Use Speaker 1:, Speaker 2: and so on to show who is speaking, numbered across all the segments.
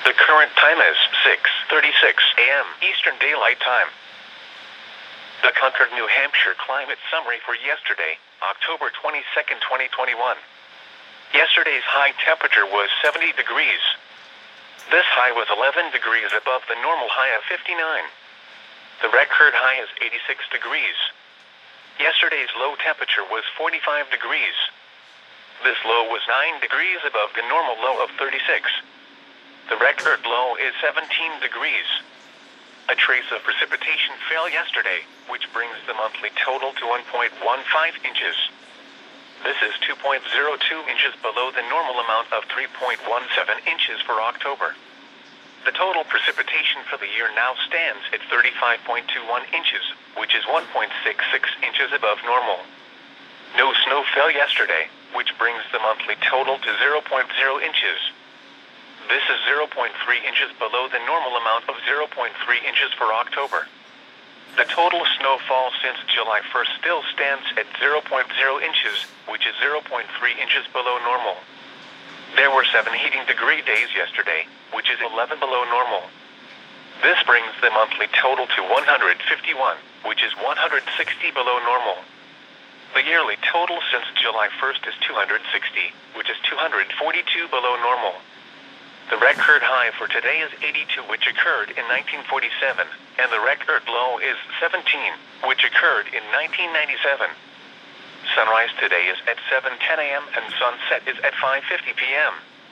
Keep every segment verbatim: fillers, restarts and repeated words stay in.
Speaker 1: The current time is six thirty-six a m Eastern Daylight Time. The Concord, New Hampshire climate summary for yesterday, October twenty-second, twenty twenty-one. Yesterday's high temperature was seventy degrees. This high was eleven degrees above the normal high of fifty-nine. The record high is eighty-six degrees. Yesterday's low temperature was forty-five degrees. This low was nine degrees above the normal low of thirty-six. The record low is seventeen degrees. A trace of precipitation fell yesterday, which brings the monthly total to one point one five inches. This is two point zero two inches below the normal amount of three point one seven inches for October. The total precipitation for the year now stands at thirty-five point two one inches, which is one point six six inches above normal. No snow fell yesterday, which brings the monthly total to zero point zero inches. This is zero point three inches below the normal amount of zero point three inches for October. The total snowfall since July first still stands at zero point zero inches, which is zero point three inches below normal. There were seven heating degree days yesterday, which is eleven below normal. This brings the monthly total to one hundred fifty-one, which is one hundred sixty below normal. The yearly total since July first is two hundred sixty, which is two hundred forty-two below normal. The record high for today is eighty-two, which occurred in nineteen forty-seven, and the record low is seventeen, which occurred in nineteen ninety-seven. Sunrise today is at seven ten a m and sunset is at five fifty p m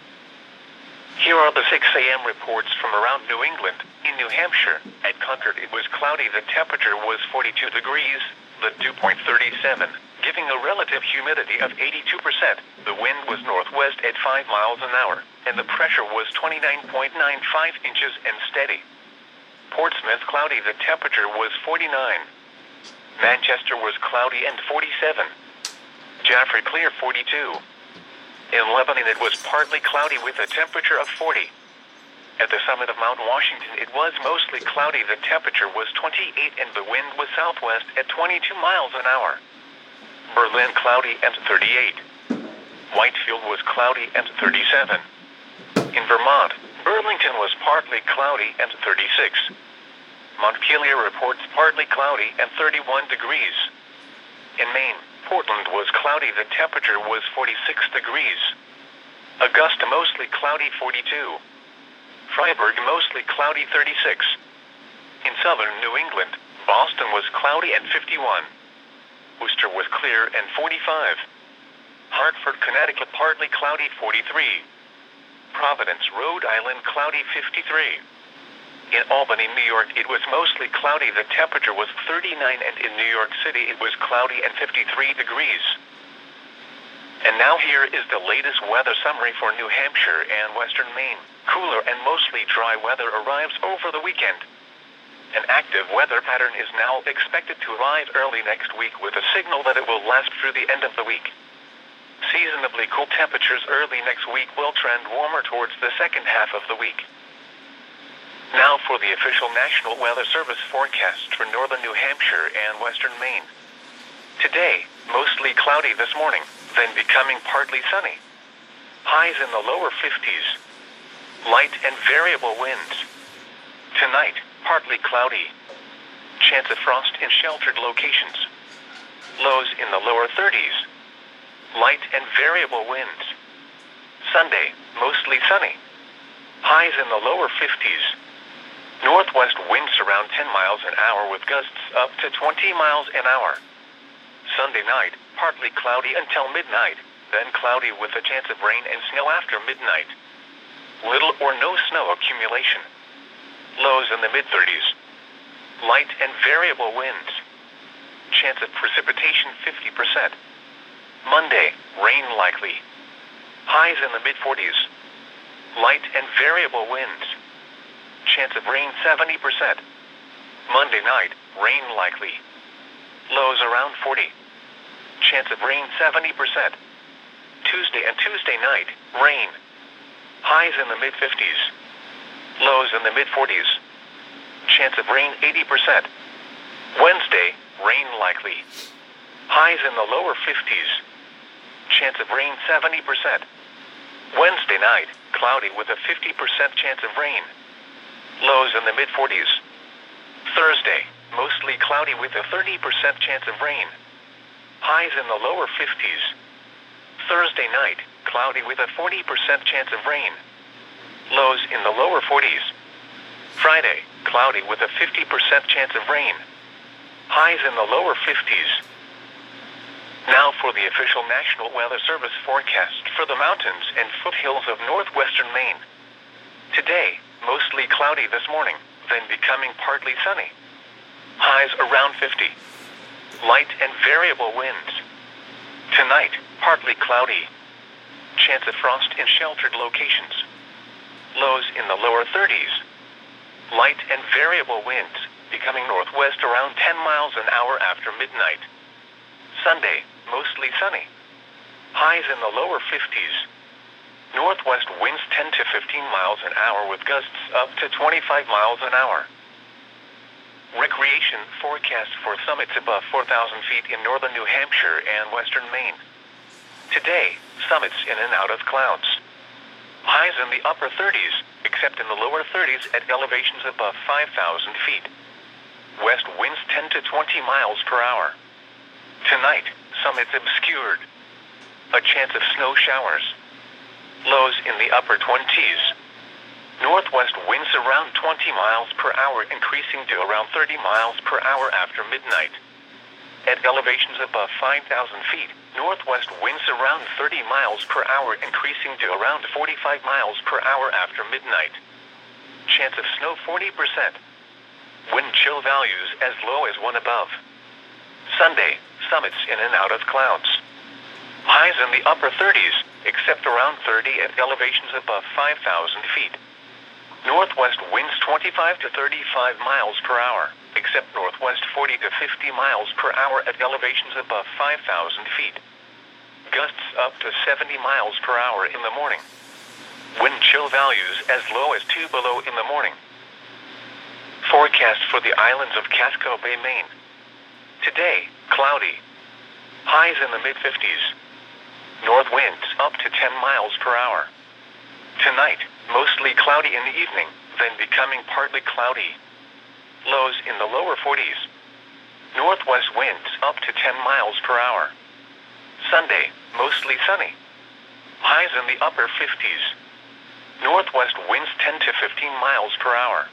Speaker 1: Here are the six a m reports from around New England. In New Hampshire, at Concord it was cloudy. The temperature was forty-two degrees, the dew point thirty-seven, giving a relative humidity of eighty-two percent. The wind was northwest at five miles an hour, and the pressure was twenty-nine point nine five inches and steady. Portsmouth cloudy. The temperature was forty-nine. Manchester was cloudy and forty-seven. Jaffrey clear, forty-two. In Lebanon it was partly cloudy with a temperature of forty. At the summit of Mount Washington it was mostly cloudy. The temperature was twenty-eight and the wind was southwest at twenty-two miles an hour. Berlin cloudy and thirty-eight. Whitefield was cloudy and thirty-seven. In Vermont, Burlington was partly cloudy and thirty-six. Montpelier reports partly cloudy and thirty-one degrees. In Maine, Portland was cloudy. The temperature was forty-six degrees. Augusta mostly cloudy, forty-two. Freiburg mostly cloudy, thirty-six. In southern New England, Boston was cloudy and fifty-one. Worcester was clear and forty-five. Hartford, Connecticut partly cloudy, forty-three. Providence, Rhode Island cloudy, fifty-three. In Albany, New York it was mostly cloudy. The temperature was thirty-nine and in New York City it was cloudy and fifty-three degrees. And now here is the latest weather summary for New Hampshire and western Maine. Cooler and mostly dry weather arrives over the weekend. An active weather pattern is now expected to arrive early next week with a signal that it will last through the end of the week. Seasonably cool temperatures early next week will trend warmer towards the second half of the week. Now for the official National Weather Service forecast for northern New Hampshire and western Maine. Today, mostly cloudy this morning, then becoming partly sunny. Highs in the lower fifties. Light and variable winds. Tonight, partly cloudy. Chance of frost in sheltered locations. Lows in the lower thirties. Light and variable winds. Sunday, mostly sunny. Highs in the lower fifties. Northwest winds around ten miles an hour with gusts up to twenty miles an hour. Sunday night, partly cloudy until midnight, then cloudy with a chance of rain and snow after midnight. Little or no snow accumulation. Lows in the mid-thirties. Light and variable winds. Chance of precipitation fifty percent. Monday, rain likely. Highs in the mid-forties. Light and variable winds. Chance of rain seventy percent. Monday night, rain likely. Lows around forty. Chance of rain seventy percent. Tuesday and Tuesday night, rain. Highs in the mid-fifties. Lows in the mid-forties. Chance of rain eighty percent. Wednesday, rain likely. Highs in the lower fifties. Chance of rain seventy percent. Wednesday night, cloudy with a fifty percent chance of rain. Lows in the mid forties. Thursday, mostly cloudy with a thirty percent chance of rain. Highs in the lower fifties. Thursday night, cloudy with a forty percent chance of rain. Lows in the lower forties. Friday, cloudy with a fifty percent chance of rain. Highs in the lower fifties. Now for the official National Weather Service forecast for the mountains and foothills of northwestern Maine. Today, mostly cloudy this morning, then becoming partly sunny. Highs around fifty. Light and variable winds. Tonight, partly cloudy. Chance of frost in sheltered locations. Lows in the lower thirties. Light and variable winds, becoming northwest around ten miles an hour after midnight. Sunday, mostly sunny. Highs in the lower fifties. Northwest winds ten to fifteen miles an hour with gusts up to twenty-five miles an hour. Recreation forecast for summits above four thousand feet in northern New Hampshire and western Maine. Today, summits in and out of clouds. Highs in the upper thirties, except in the lower thirties at elevations above five thousand feet. West winds ten to twenty miles per hour. Tonight, summits obscured. A chance of snow showers. Lows in the upper twenties. Northwest winds around twenty miles per hour, increasing to around thirty miles per hour after midnight. At elevations above five thousand feet, northwest winds around thirty miles per hour, increasing to around forty-five miles per hour after midnight. Chance of snow forty percent. Wind chill values as low as one above. Sunday, summits in and out of clouds. Highs in the upper thirties, except around thirty at elevations above five thousand feet. Northwest winds twenty-five to thirty-five miles per hour, except northwest forty to fifty miles per hour at elevations above five thousand feet. Gusts up to seventy miles per hour in the morning. Wind chill values as low as two below in the morning. Forecast for the islands of Casco Bay, Maine. Today, cloudy. Highs in the mid fifties. North winds up to ten miles per hour. Tonight, mostly cloudy in the evening, then becoming partly cloudy. Lows in the lower forties. Northwest winds up to ten miles per hour. Sunday, mostly sunny. Highs in the upper fifties. Northwest winds ten to fifteen miles per hour.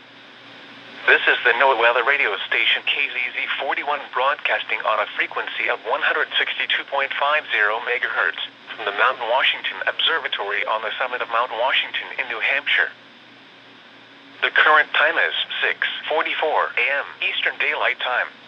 Speaker 1: This is the NOAA Weather Radio Station K Z Z forty-one broadcasting on a frequency of one hundred sixty-two point five zero megahertz from the Mountain Washington Observatory on the summit of Mount Washington in New Hampshire. The current time is six forty-four a m Eastern Daylight Time.